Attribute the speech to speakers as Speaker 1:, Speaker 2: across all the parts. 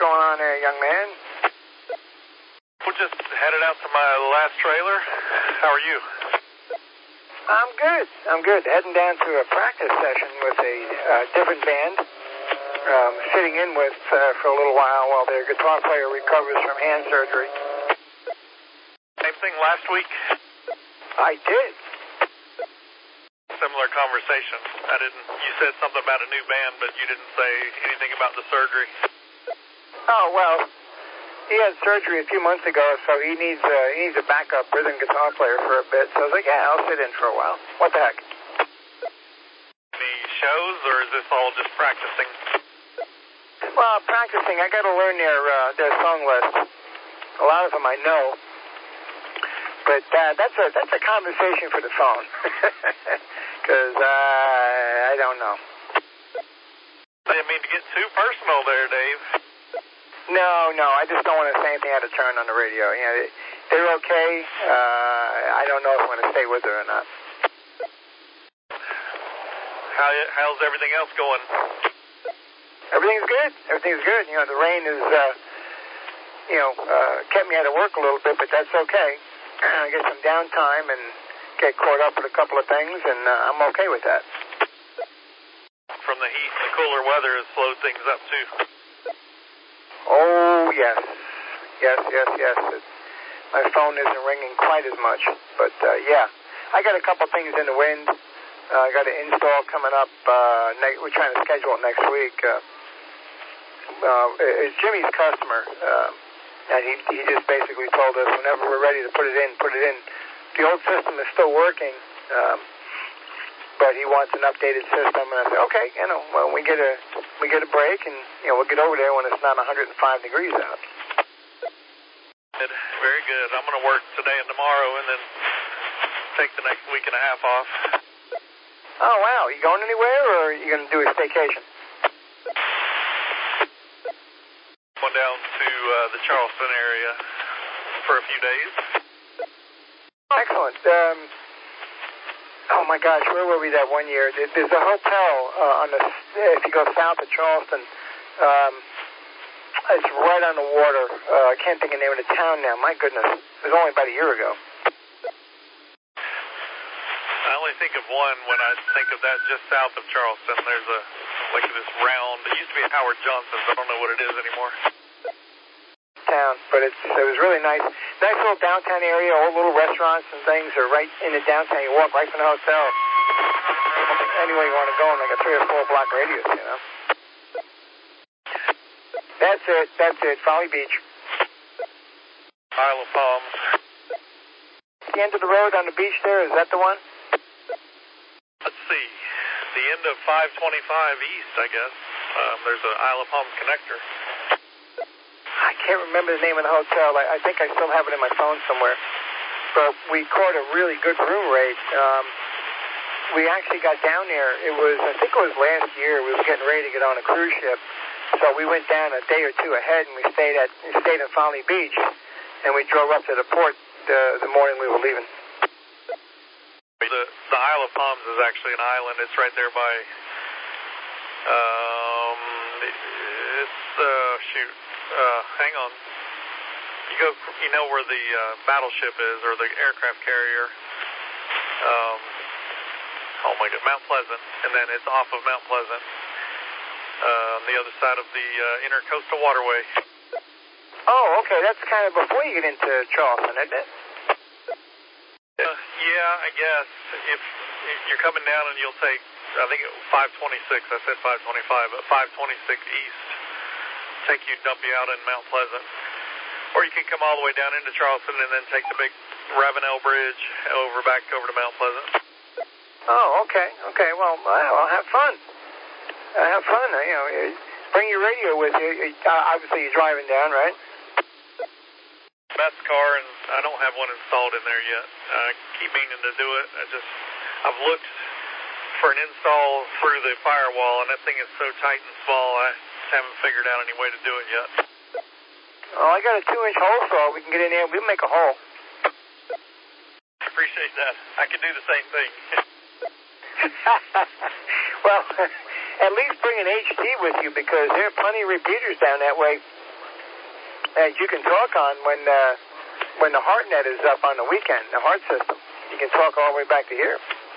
Speaker 1: going on there, young man?
Speaker 2: We're just headed out to my last trailer. How are you?
Speaker 1: I'm good. Heading down to a practice session with a different band. Sitting in with for a little while their guitar player recovers from hand surgery.
Speaker 2: Same thing last week?
Speaker 1: I did.
Speaker 2: Similar conversation. You said something about a new band, but you didn't say anything about the surgery.
Speaker 1: Oh, well, he had surgery a few months ago, so he needs a backup rhythm guitar player for a bit. So I was like, yeah, I'll sit in for a while. What the heck?
Speaker 2: Any shows, or is this all just practicing?
Speaker 1: Well, practicing. I got to learn their song list. A lot of them I know, but that's a conversation for the phone. Because I don't know.
Speaker 2: I didn't mean to get too personal there, Dave.
Speaker 1: No, I just don't want to say anything out of turn on the radio. You know, they're okay. I don't know if I'm going to stay with her or not.
Speaker 2: How's everything else going?
Speaker 1: Everything's good. You know, the rain has, kept me out of work a little bit, but that's okay. I get some downtime and get caught up with a couple of things, and I'm okay with that.
Speaker 2: From the heat, the cooler weather has slowed things up, too.
Speaker 1: Oh, yes. My phone isn't ringing quite as much, but, yeah. I got a couple things in the wind. I got an install coming up. We're trying to schedule it next week. It's Jimmy's customer, and he just basically told us whenever we're ready to put it in. The old system is still working, but he wants an updated system. And I said, okay, well, we get a break, and we'll get over there when it's not 105 degrees out.
Speaker 2: Very good. I'm going to work today and tomorrow, and then take the next week and a half off.
Speaker 1: Oh wow, you going anywhere, or are you going to do a staycation?
Speaker 2: Going down to the Charleston area for a few days.
Speaker 1: Excellent. Oh my gosh, where were we that one year? There's a hotel if you go south of Charleston. It's right on the water. I can't think of the name of the town now. My goodness, it was only about a year ago.
Speaker 2: I only think of one when I think of that just south of Charleston. There's this round. It used to be Howard Johnson's. I don't know what it is anymore.
Speaker 1: Town, but it was really nice. Nice little downtown area. All little restaurants and things are right in the downtown. You walk right from the hotel. Anywhere you want to go in like a 3 or 4 block radius, That's it. Folly Beach.
Speaker 2: Isle of Palms.
Speaker 1: The end of the road on the beach there, is that the one?
Speaker 2: Let's see. The end of 525 East, I guess. There's an Isle of Palms connector.
Speaker 1: I can't remember the name of the hotel. I think I still have it in my phone somewhere. But we caught a really good room rate. We actually got down there. I think it was last year. We were getting ready to get on a cruise ship. So we went down a day or two ahead, and we stayed in Folly Beach, and we drove up to the port the morning we were leaving.
Speaker 2: The Isle of Palms is actually an island. It's right there by, hang on. You know where the battleship is, or the aircraft carrier. Oh my God, Mount Pleasant, and then it's off of Mount Pleasant, on the other side of the Intercoastal Waterway.
Speaker 1: Oh, okay, that's kind of before you get into Charleston, isn't it?
Speaker 2: Yeah, I guess. If you're coming down and you'll take, I think 526, I said 525, but 526 East, dump you out in Mount Pleasant. Or you can come all the way down into Charleston and then take the big Ravenel Bridge back over to Mount Pleasant.
Speaker 1: Oh, okay. Well, I'll have fun. Bring your radio with you. Obviously, you're driving down, right?
Speaker 2: Best car, and I don't have one installed in there yet. I keep meaning to do it. I've looked for an install through the firewall, and that thing is so tight and small, I haven't figured out any way to do it yet.
Speaker 1: Oh, I got a 2-inch hole saw. We can get in there. We'll make a hole.
Speaker 2: I appreciate that. I can do the same thing.
Speaker 1: Well, at least bring an HT with you, because there are plenty of repeaters down that way. that you can talk on when the HeartNet is up on the weekend, the Heart System. You can talk all the way back to here.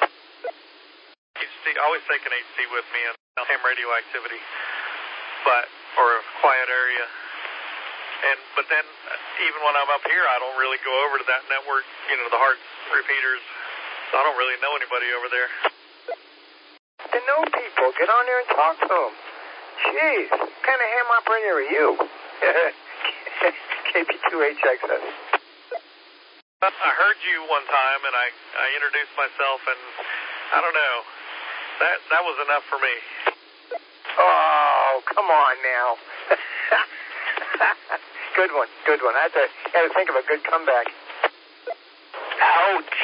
Speaker 2: I always take an HC with me and ham radio activity, or a quiet area. But then, even when I'm up here, I don't really go over to that network, the Heart repeaters. So I don't really know anybody over there.
Speaker 1: To know people, get on there and talk to them. Jeez, what kind of ham operator are you? KP2HXS.
Speaker 2: I heard you one time, and I introduced myself, and I don't know. That was enough for me.
Speaker 1: Oh, come on now. Good one. I had to think of a good comeback. Ouch.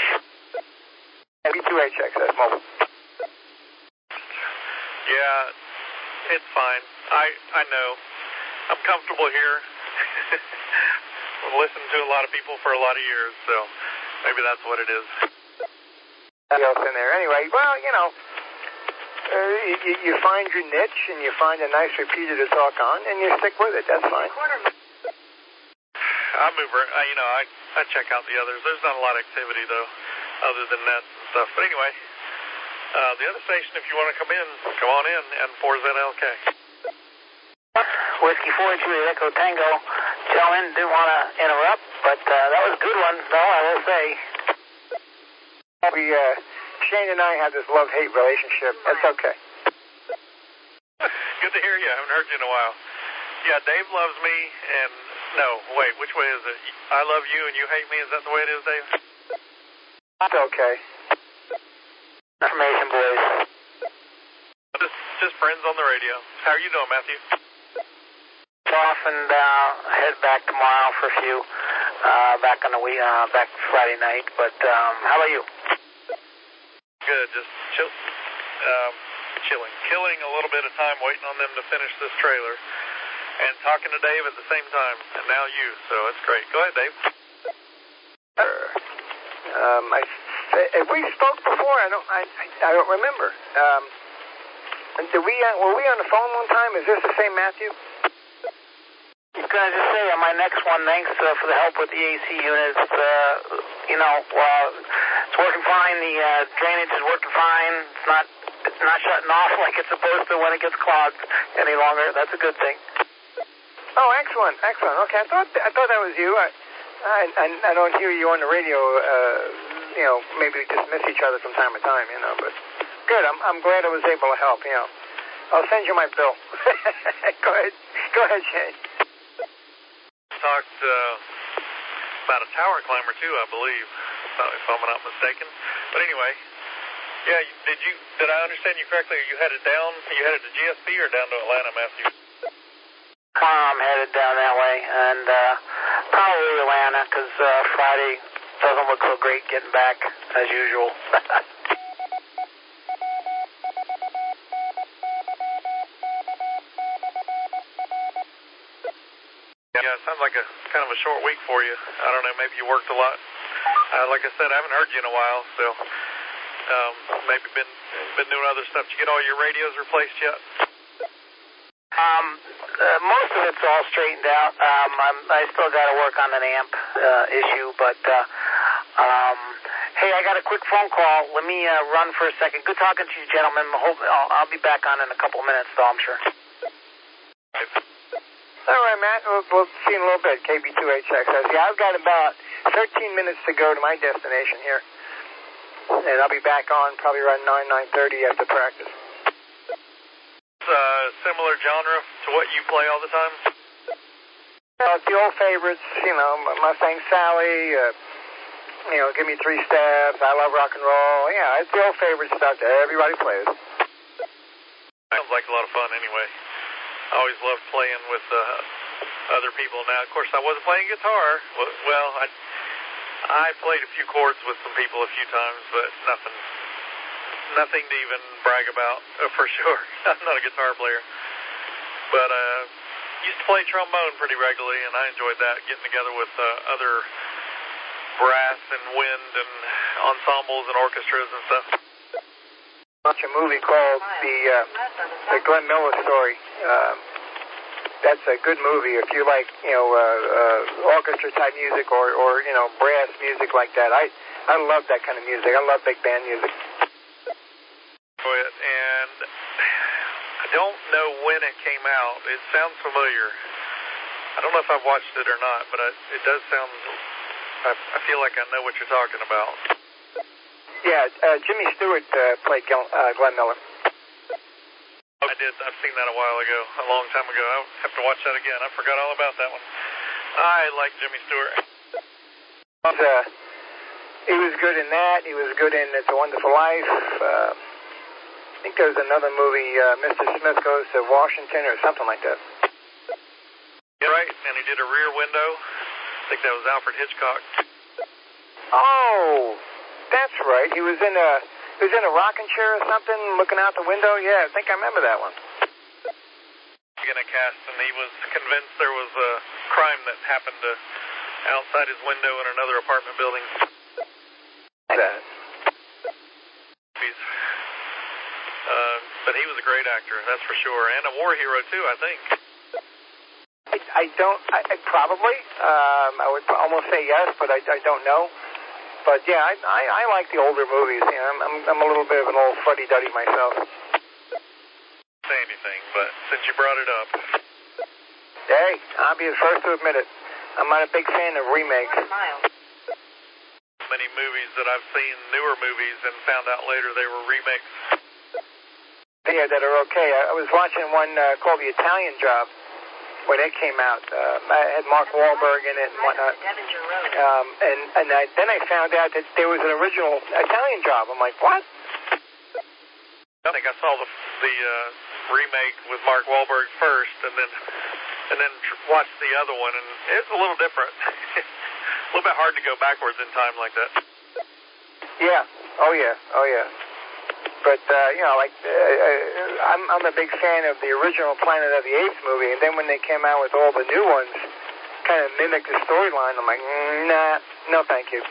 Speaker 1: KP2HXS mobile.
Speaker 2: Yeah, it's fine. I know. I'm comfortable here. I've listened to a lot of people for a lot of years, so maybe that's what it is.
Speaker 1: Nothing else in there. Anyway, well, you find your niche and you find a nice repeater to talk on, and you stick with it. That's fine.
Speaker 2: I move. I check out the others. There's not a lot of activity though, other than nets and stuff. But anyway, the other station, if you want to come on in, and 4ZLK.
Speaker 3: Whiskey 4 Juliet Echo Tango. Gentlemen, didn't want to interrupt, but that was a good one, though, I will say.
Speaker 1: Shane and I have this love-hate relationship. That's okay.
Speaker 2: Good to hear you. I haven't heard you in a while. Yeah, Dave loves me, and no, wait, which way is it? I love you and you hate me. Is that the way it is, Dave?
Speaker 1: That's okay.
Speaker 3: Information, boys.
Speaker 2: Just friends on the radio. How are you doing, Matthew?
Speaker 3: Off and head back tomorrow for a few. Back on the back Friday night. But how about you?
Speaker 2: Good. Just chilling, killing a little bit of time waiting on them to finish this trailer, and talking to Dave at the same time, and now you. So it's great. Go ahead, Dave.
Speaker 1: If we spoke before, I don't remember. Were we on the phone one time? Is this the same Matthew?
Speaker 3: I was going to just say on my next one, thanks for the help with the AC units. It's working fine. The drainage is working fine. It's not shutting off like it's supposed to when it gets clogged any longer. That's a good thing.
Speaker 1: Oh, excellent. Okay, I thought that was you. I don't hear you on the radio. Maybe we just miss each other from time to time. But good. I'm glad I was able to help. I'll send you my bill. Go ahead, Shane.
Speaker 2: Talked about a tower climber too, I believe, if I'm not mistaken. But anyway, yeah. Did I understand you correctly? Are you headed down? Are you headed to GSP or down to Atlanta, Matthew?
Speaker 3: I'm headed down that way, and probably Atlanta, because Friday doesn't look so great getting back as usual.
Speaker 2: Yeah, it sounds like a kind of a short week for you. I don't know, maybe you worked a lot. Like I said, I haven't heard you in a while, so maybe been doing other stuff. Did you get all your radios replaced yet?
Speaker 3: Most of it's all straightened out. I still got to work on an amp issue, but hey, I got a quick phone call. Let me run for a second. Good talking to you, gentlemen. I'll be back on in a couple minutes, though, I'm sure.
Speaker 1: All right, Matt. We'll see in a little bit. KB2HXS. Yeah, I've got about 13 minutes to go to my destination here, and I'll be back on probably around 9:30 after practice.
Speaker 2: Similar genre to what you play all the time?
Speaker 1: It's the old favorites, Mustang Sally, Give Me 3 Steps, I Love Rock and Roll. Yeah, it's the old favorite stuff that everybody plays.
Speaker 2: Sounds like a lot of fun anyway. I always loved playing with other people. Now, of course, I wasn't playing guitar. Well, I played a few chords with some people a few times, but nothing to even brag about, for sure. I'm not a guitar player. But used to play trombone pretty regularly, and I enjoyed that, getting together with other brass and wind and ensembles and orchestras and stuff.
Speaker 1: Watch a movie called the Glenn Miller Story. that's a good movie. If you like, orchestra type music or brass music like that, I love that kind of music. I love big band music.
Speaker 2: And I don't know when it came out. It sounds familiar. I don't know if I've watched it or not, but it does sound. I feel like I know what you're talking about.
Speaker 1: Yeah, Jimmy Stewart played Glenn Miller.
Speaker 2: I did. I've seen that a while ago, a long time ago. I'll have to watch that again. I forgot all about that one. I like Jimmy Stewart.
Speaker 1: He was good in that. He was good in It's a Wonderful Life. I think there was another movie, Mr. Smith Goes to Washington or something like that.
Speaker 2: Yeah, right, and he did a Rear Window. I think that was Alfred Hitchcock.
Speaker 1: Oh, that's right. He was in a rocking chair or something, looking out the window. Yeah, I think I remember that one.
Speaker 2: In a cast, and he was convinced there was a crime that happened outside his window in another apartment building.
Speaker 1: That.
Speaker 2: But he was a great actor, that's for sure, and a war hero too, I think.
Speaker 1: I probably. I would almost say yes, but I don't know. But yeah, I like the older movies. You know, I'm a little bit of an old fuddy-duddy myself.
Speaker 2: Say anything, but since you brought it up.
Speaker 1: Hey, I'll be the first to admit it. I'm not a big fan of remakes.
Speaker 2: Many movies that I've seen, newer movies, and found out later they were remakes.
Speaker 1: Yeah, that are okay. I was watching one called The Italian Job when it came out. I had Mark Wahlberg in it and whatnot. And then I found out that there was an original Italian Job. I'm like, what?
Speaker 2: I think I saw the remake with Mark Wahlberg first, and then watched the other one, and it's a little different. A little bit hard to go backwards in time like that.
Speaker 1: Yeah. Oh yeah. But I'm a big fan of the original Planet of the Apes movie, and then when they came out with all the new ones, kind of mimicked the storyline. I'm like, nah, no, thank you.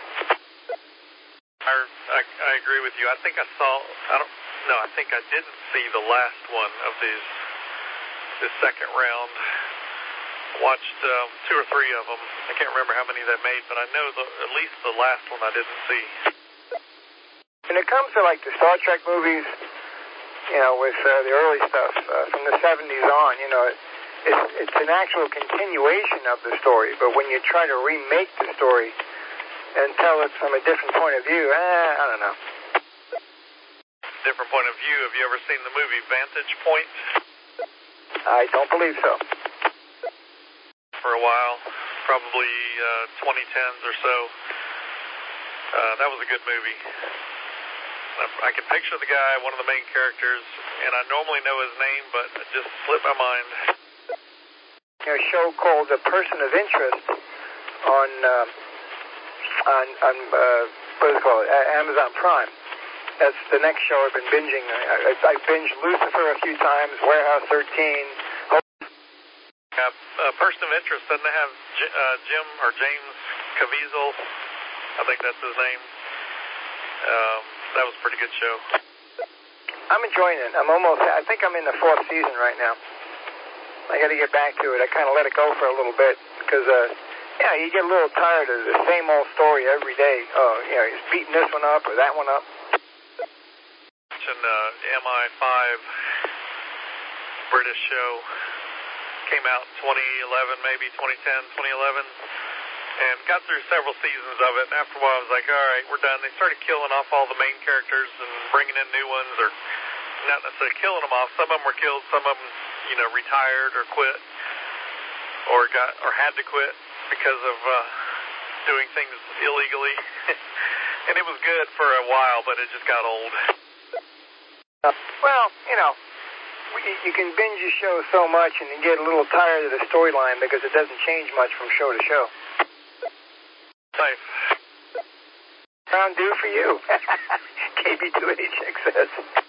Speaker 2: I agree with you. I think I saw. I think I didn't see the last one of this second round. Watched 2 or 3 of them. I can't remember how many they made, but I know at least the last one I didn't see.
Speaker 1: When it comes to like the Star Trek movies, with the early stuff from the 70s on, it's an actual continuation of the story. But when you try to remake the story and tell it from a different point of view, I don't know.
Speaker 2: Different point of view. Have you ever seen the movie Vantage Point?
Speaker 1: I don't believe so.
Speaker 2: For a while, probably 2010s or so. That was a good movie. I can picture the guy, one of the main characters, and I normally know his name, but it just slipped my mind.
Speaker 1: A show called A Person of Interest on what is it called? Amazon Prime. That's the next show I've been binging. I binged Lucifer a few times, Warehouse 13.
Speaker 2: Person of Interest, doesn't it have Jim or James Caviezel? I think that's his name. That was a pretty good show.
Speaker 1: I'm enjoying it. I think I'm in the 4th season right now. I got to get back to it. I kind of let it go for a little bit because, you get a little tired of the same old story every day. He's beating this one up or that one up.
Speaker 2: Watching MI5, British show, came out 2011, maybe 2010, 2011. And got through several seasons of it, and after a while I was like, all right, we're done. They started killing off all the main characters and bringing in new ones, or not necessarily killing them off. Some of them were killed, some of them, retired or quit, or had to quit because of doing things illegally. And it was good for a while, but it just got old.
Speaker 1: Well, you can binge a show so much and you get a little tired of the storyline because it doesn't change much from show to show.
Speaker 2: Nice.
Speaker 1: Sound due for you. KB2HXS.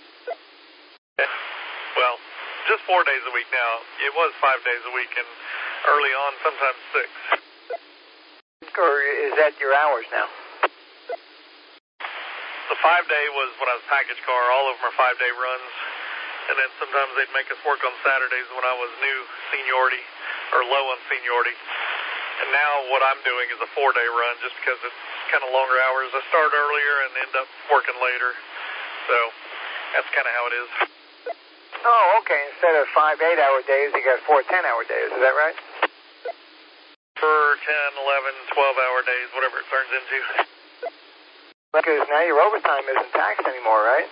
Speaker 2: Well, just 4 days a week now. It was 5 days a week, and early on, sometimes 6.
Speaker 1: Or is that your hours now?
Speaker 2: The 5-day was when I was package car. All of them are 5-day runs. And then sometimes they'd make us work on Saturdays when I was new seniority, or low on seniority. And now what I'm doing is a 4-day run just because it's kind of longer hours. I start earlier and end up working later. So that's kind of how it is.
Speaker 1: Oh, okay. Instead of 5 8-hour days, you got 4 10-hour days. Is that right?
Speaker 2: For 10, 11, 12-hour days, whatever it turns into.
Speaker 1: Because now your overtime isn't taxed anymore, right?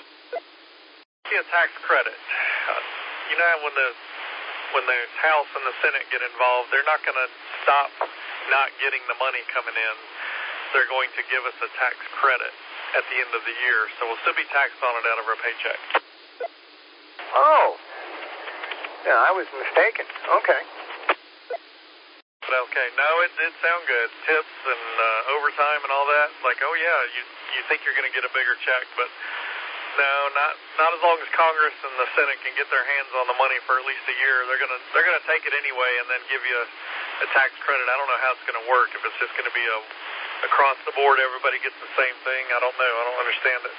Speaker 2: A tax credit. You know when the House and the Senate get involved, they're not going to stop not getting the money coming in. They're going to give us a tax credit at the end of the year, so we'll still be taxed on it out of our paycheck.
Speaker 1: Oh. Yeah, I was mistaken. Okay.
Speaker 2: But okay, no, it did sound good. Tips and overtime and all that. Like, oh yeah, you think you're going to get a bigger check, but no, not as long as Congress and the Senate can get their hands on the money for at least a year. They're gonna take it anyway and then give you a tax credit. I don't know how it's gonna work. If it's just gonna be across the board, everybody gets the same thing. I don't know. I don't understand it.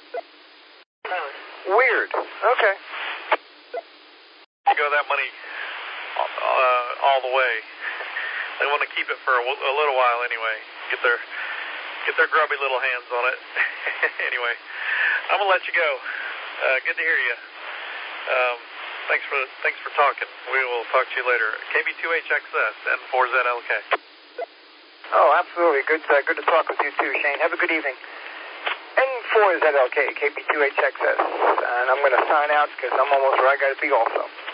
Speaker 1: Weird. Okay.
Speaker 2: You go that money all the way. They want to keep it for a little while anyway. Get their grubby little hands on it. Anyway. I'm going to let you go. Good to hear you. Thanks for talking. We will talk to you later. KB2HXS and 4ZLK.
Speaker 1: Oh, absolutely. Good to talk with you too, Shane. Have a good evening. N4ZLK, KB2HXS. And I'm going to sign out because I'm almost where I got to be also.